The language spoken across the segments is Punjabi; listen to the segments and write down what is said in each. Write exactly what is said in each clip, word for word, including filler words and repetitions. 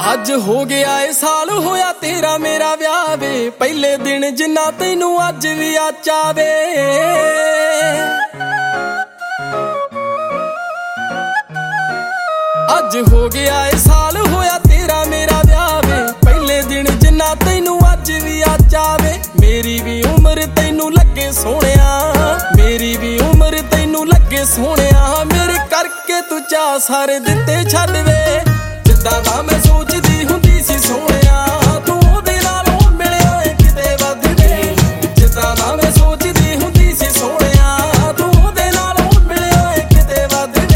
ਅੱਜ ਹੋ ਗਿਆ ਏ ਸਾਲ ਹੋਇਆ ਤੇਰਾ ਮੇਰਾ ਵਿਆਹ ਵੇ, ਪਹਿਲੇ ਦਿਨ ਜਿੰਨਾ ਤੈਨੂੰ ਅੱਜ ਵੀ ਆਚਾਵੇ। ਅੱਜ ਹੋ ਗਿਆ ਏ ਸਾਲ ਹੋਇਆ ਤੇਰਾ ਮੇਰਾ ਵਿਆਹ ਵੇ, ਪਹਿਲੇ ਦਿਨ ਜਿੰਨਾ ਤੈਨੂੰ ਅੱਜ ਵੀ ਆਚਾਵੇ। ਮੇਰੀ ਵੀ ਉਮਰ ਤੈਨੂੰ ਲੱਗੇ ਸੋਹਣਿਆ, ਮੇਰੀ ਵੀ ਉਮਰ ਤੈਨੂੰ ਲੱਗੇ ਸੋਹਣਿਆ, ਮੇਰੇ ਕਰਕੇ ਤੂੰ ਚਾਅ ਸਾਰੇ ਦਿੱਤੇ ਛੱਡ ਵੇ। ਜਿੱਦਾਂ ਦਾ ਮੈਂ ਸੋਚਦੀ ਹੁੰਦੀ ਸੀ ਸੋਹਣਿਆ, ਤੂੰ ਉਹਦੇ ਨਾਲੋਂ ਮਿਲਿਆ ਏ ਕਿਤੇ ਵੱਧ ਵੇ। ਜਿੱਦਾਂ ਦਾ ਮੈਂ ਸੋਚਦੀ ਹੁੰਦੀ ਸੀ ਸੋਹਣਿਆ, ਤੂੰ ਉਹਦੇ ਨਾਲੋਂ ਮਿਲਿਆ ਏ ਕਿਤੇ ਵੱਧ ਵੇ।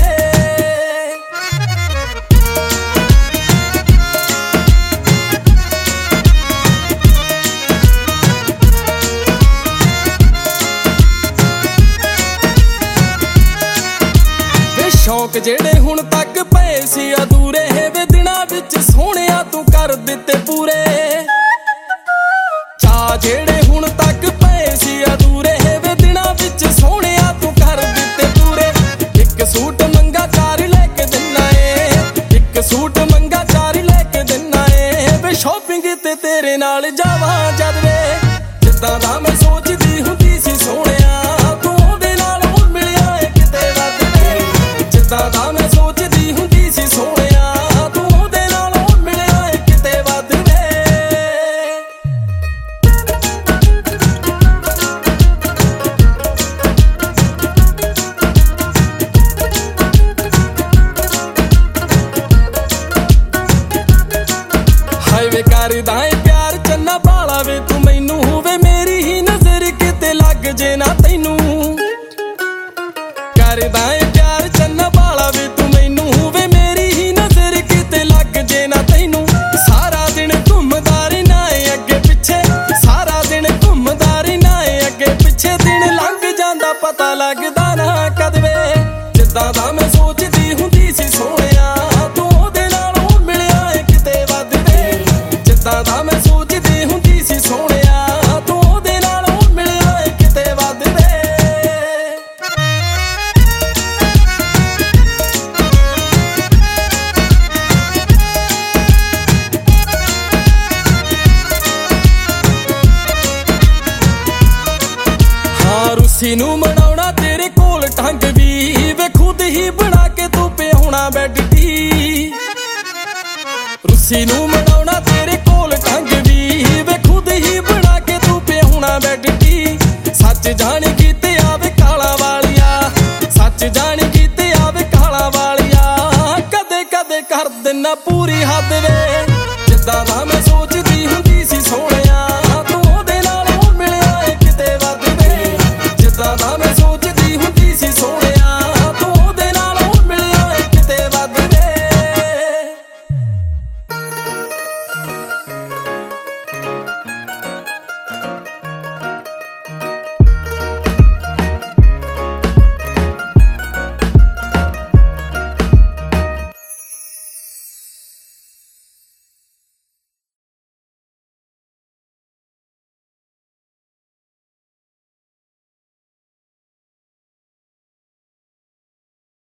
ਸ਼ੌਕ ਜਿਹੜੇ ਹੁਣ ਤੱਕ ਪਏ ਸੀ ਅਧੂਰੇ ਵੇ, ਦਿਨਾਂ ਵਿੱਚ ਸੋਹਣਿਆ ਤੂੰ ਕਰ ਦਿੱਤੇ ਪੂਰੇ। ਚਾਅ ਜਿਹੜੇ ਹੁਣ ਤੱਕ ਪਏ ਸੀ ਅਧੂਰੇ ਵੇ, ਦਿਨਾਂ ਵਿੱਚ ਸੋਹਣਿਆ ਤੂੰ ਕਰ ਦਿੱਤੇ ਪੂਰੇ। ਇੱਕ ਸੂਟ ਮੰਗਾ ਚਾਰ ਲੈ ਕੇ ਦਿਨਾ ਏ, ਇੱਕ ਸੂਟ ਮੰਗਾ ਚਾਰ ਲੈ ਕੇ ਦਿਨਾ ਏ ਵੇ। ਸ਼ੋਪਿੰਗ ਤੇ ਤੇਰੇ ਨਾਲ ਜਾਵਾਂ ਜਦ ਵੇ, ਜਿੱਦਾਂ ਦਾ ਮੈਂ ਸੋਚਦੀ ਹੁੰਦੀ ਸੀ ਸੋਹਣਿਆ, ਤੂੰ ਉਹਦੇ ਨਾਲੋਂ ਮਿਲਿਆ ਏ ਕਿਤੇ ਵੱਧ ਵੇ। ਜਿੱਦਾਂ ਦਾ ਮੈਂ ਸੋਚਦੀ ਹੁੰਦੀ ਸੀ ਸੋਹਣਿਆ, ਤੂੰ ਉਹਦੇ ਨਾਲੋਂ ਮਿਲਿਆ ਏ ਕਿਤੇ ਵੱਧ ਵੇ। ਹਾਏ ਵੇ ਕਰਦਾ ਏ ਪਿਆਰ ਚੰਨਾ ਬਾਲਾ ਵੇ ਤੂੰ ਮੈਨੂੰ, ਹੋਵੇ ਮੇਰੀ ਹੀ ਨਜ਼ਰ ਕਿਤੇ ਲੱਗ ਜੇ ਨਾ ਤੈਨੂੰ। ਕਰਦਾ ਏ ਪਿਆਰ ਚੰਨਾ ਬਾਲਾ ਵੇ ਤੂੰ ਮੈਨੂੰ, ਹੋਵੇ ਮੇਰੀ ਹੀ ਨਜ਼ਰ ਕਿਤੇ ਲੱਗ ਜੇ ਨਾ ਤੈਨੂੰ। ਸਾਰਾ ਦਿਨ ਘੁੰਮਦਾ ਰਹਿਣਾ ਏ ਅੱਗੇ ਪਿੱਛੇ, ਸਾਰਾ ਦਿਨ ਘੁੰਮਦਾ ਰਹਿਣਾ ਏ ਅੱਗੇ ਪਿੱਛੇ, ਦਿਨ ਲੰਘ ਜਾਂਦਾ ਪਤਾ ਲੱਗਦਾ ਨਾ ਕਦ ਵੇ। ਜਿੱਦਾਂ ਦਾ ਮੈਂ ਸੋਚਦੀ ਹੁੰਦੀ ਸੀ ਸੋਹਣਿਆ, ਤੂੰ ਉਹਦੇ ਨਾਲੋਂ ਮਿਲਿਆ ਏ ਕਿਤੇ ਵੱਧ ਵੇ। ਜਿੱਦਾਂ ਦਾ ਮੈਂ ਸੋਚਦੀ ਹੁੰਦੀ ਸੀ ਸੋਹਣਿਆ, ਤੂੰ ਉਹਦੇ ਨਾਲੋਂ ਮਿਲਿਆ ਏ ਕਿਤੇ ਵੱਧ ਵੇ। ਰੁੱਸੀ ਨੂੰ ਮਨਾਉਣਾ ਤੇਰੇ ਕੋਲ ਢੰਗ ਵੀ ਵੇ, ਖੁਦ ਹੀ ਬਣਾ ਕੇ ਤੂੰ ਪਿਆਉਣਾ ਬੈੱਡ ਟੀ। ਰੁੱਸੀ ਨੂੰ ਮਨਾਉਣਾ ਤੇਰੇ ਕੋਲ ਢੰਗ ਵੀ ਵੇ, ਖੁਦ ਹੀ ਬਣਾ ਕੇ ਤੂੰ ਪਿਆਉਣਾ ਬੈੱਡ ਟੀ। ਸੱਚ ਜਾਣ ਕੀਤੇ ਆਵੇ ਕਾਲਾ ਵਾਲੀਆ, ਸੱਚ ਜਾਣ ਕੀਤੇ ਆਵੇ ਕਾਲਾ ਵਾਲੀਆ, ਕਦੇ ਕਦੇ ਕਰ ਦਿਨਾ ਪੂਰੀ ਹੱਦ ਵੇ। ਜਿੱਦਾਂ ਦਾ ਮੈਂ